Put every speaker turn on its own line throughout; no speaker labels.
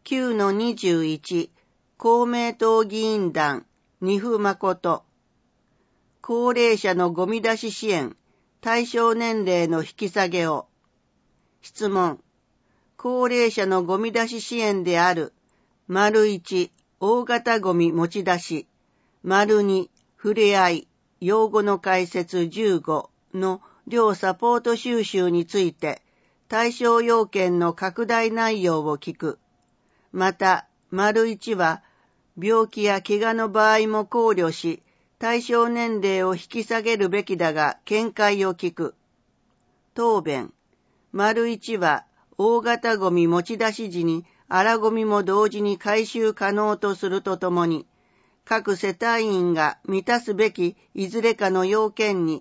9-21 公明党議員団二府誠高齢者のゴミ出し支援対象年齢の引き下げを質問高齢者のゴミ出し支援である ① 大型ゴミ持ち出し ② 触れ合い用語の解説15の両サポート収集について対象要件の拡大内容を聞く。また、①は病気や怪我の場合も考慮し、対象年齢を引き下げるべきだが見解を聞く。答弁。①は大型ゴミ持ち出し時に荒ゴミも同時に回収可能とするとともに、各世帯員が満たすべきいずれかの要件に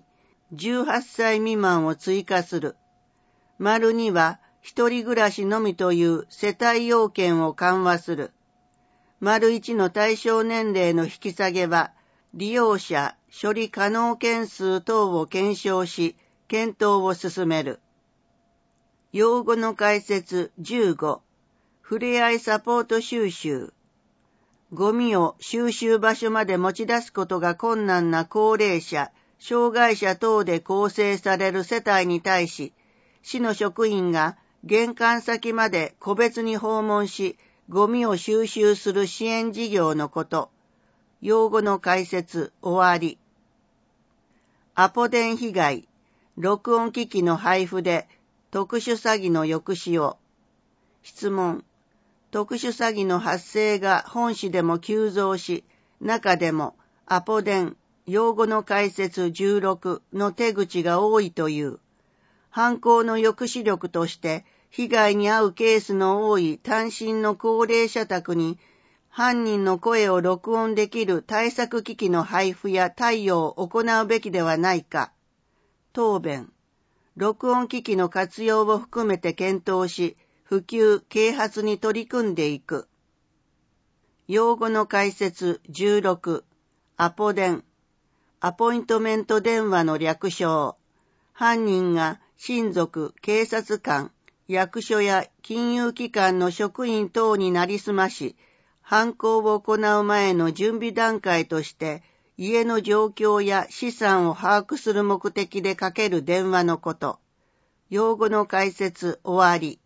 18歳未満を追加する。②は一人暮らしのみという世帯要件を緩和する。①の対象年齢の引き下げは、利用者、処理可能件数等を検証し、検討を進める。用語の解説15、触れ合いサポート収集。ゴミを収集場所まで持ち出すことが困難な高齢者、障害者等で構成される世帯に対し、市の職員が玄関先まで個別に訪問し、ゴミを収集する支援事業のこと。用語の解説終わり。アポ電被害、録音機器の配布で特殊詐欺の抑止を。質問。特殊詐欺の発生が本市でも急増し、中でもアポ電、用語の解説16の手口が多いという。犯行の抑止力として被害に遭うケースの多い単身の高齢者宅に犯人の声を録音できる対策機器の配布や貸与を行うべきではないか。答弁。録音機器の活用を含めて検討し、普及・啓発に取り組んでいく。用語の解説16、アポ電、アポイントメント電話の略称。犯人が親族、警察官、役所や金融機関の職員等になりすまし、犯行を行う前の準備段階として、家の状況や資産を把握する目的でかける電話のこと。用語の解説終わり。